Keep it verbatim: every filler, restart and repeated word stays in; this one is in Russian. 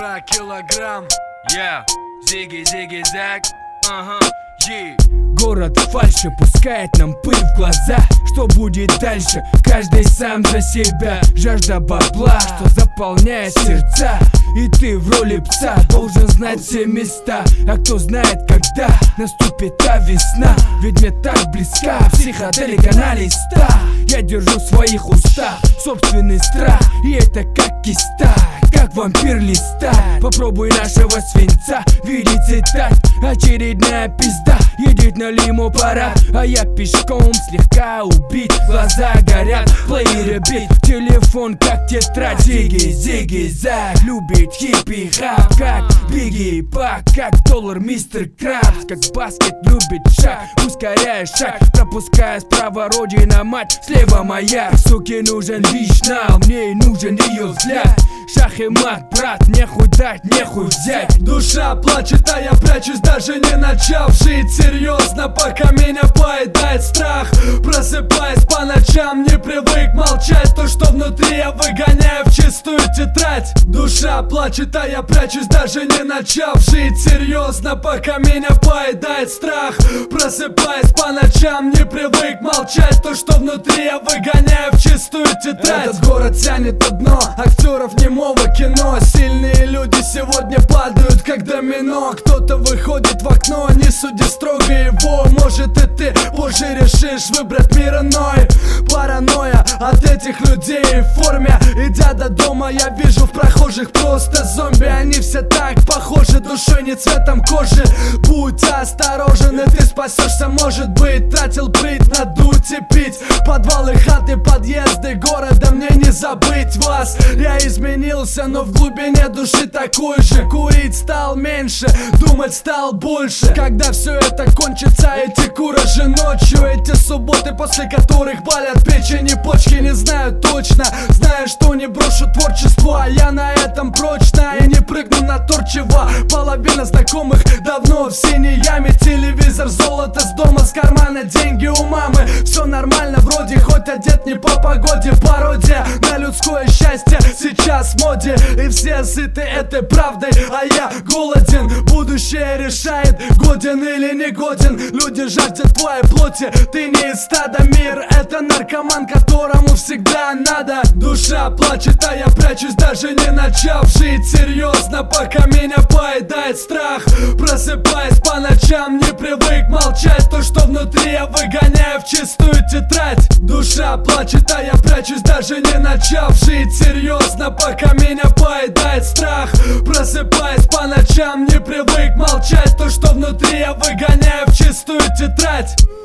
добра килограмм. Yeah, зиги, зиги, зак. Ага, yeah. Город фальши пускает нам пыль в глаза. Что будет дальше? Каждый сам за себя. Жажда бабла, что заполняет сердца. И ты в роли пса должен знать все места. А кто знает, когда наступит та весна? Ведь мне так близка психоделика на листах. Я держу в своих устах собственный страх. И это как киста, как вампир листа. Попробуй нашего свинца видеть цитат. Очередная пизда едет на лиму парад, а я пешком слегка убит. Глаза горят, плееры бит, телефон как тетрадь. Зиги, зиги, зак, любит хиппи-хап, как Бигги Пак, как доллар мистер Крабс, как баскет любит шаг, ускоряя шаг, пропуская справа родина мать, слева моя. Суке нужен вишнал, мне и нужен ее взгляд. Шах и мат, брат, нехуй дать, нехуй взять. Душа плачет, а я прячусь, даже не начав жить серьезно, пока меня поедает страх. Просыпаясь по ночам, не привык молчать. То, что внутри, я выгоняю в чистую тетрадь. Душа плачет, а я прячусь, даже не начав жить серьезно, пока меня поедает страх. Просыпаясь по ночам, не привык молчать. То, что внутри, я выгоняю в чистую тетрадь. Этот город тянет на дно актеров немого кино. Сильные люди сегодня падают как домино. Кто-то выходит в окно, не суди строго его. Может и ты позже решишь выбрать мир иной. Паранойя от этих людей в форме. Идя до дома, я вижу в прохожих просто зомби. Они все так похожи, душой не цветом кожи. Будь осторожен, и ты спасешься, может быть. Тратил брить, надуть и пить. Подвалы, хаты, подъезды города, мне не забыть вас. Я изменился, но в глубине души такой же. Курить стал меньше, думать стал больше. Когда все это кончится, эти куражи ночью, эти субботы, после которых болят печень и почки, не знаю точно. Знаю, что не брошу творчество, а я на этом прочно. И не прыгну на торт, чего половина знакомых давно в синей яме. Телевизор, золото с дома, с кармана, деньги у мамы. Все нормально вроде, хоть одет не по погоде. Пародия на людское счастье сейчас в моде. И все сыты этой правдой, а я голоден. Будущее решает, годен или не годен. Люди жаждут твоей плоти, ты не из стада. Мир — это наркоман, которому всегда надо. Душа плачет, а я прячусь, даже не начав жить серьезно, пока меня поедает страх. Просыпаясь по ночам, не привык молчать. То, что внутри, я выгоняю в чистую тетрадь. Душа плачет, а я прячусь, даже не начав жить серьезно, пока меня поедает страх. Просыпаясь по ночам, не привык молчать. То, что внутри, я выгоняю в чистую тетрадь.